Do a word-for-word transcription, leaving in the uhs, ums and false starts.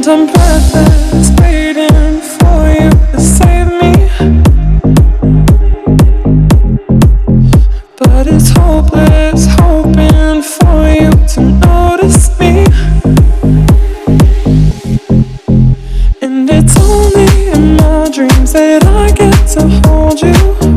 I'm breathless, waiting for you to save me. But it's hopeless, hoping for you to notice me. And it's only in my dreams that I get to hold you.